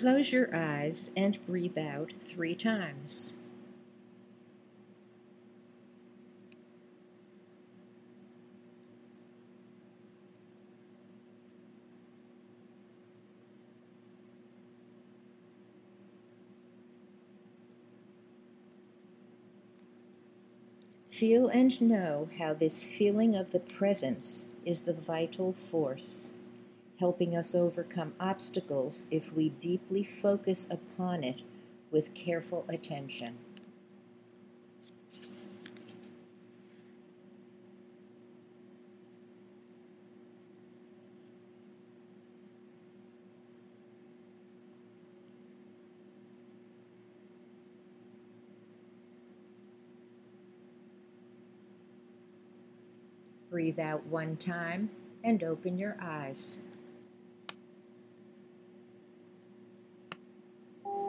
Close your eyes and breathe out 3 times. Feel and know how this feeling of the presence is the vital force, helping us overcome obstacles if we deeply focus upon it with careful attention. Breathe out 1 time and open your eyes.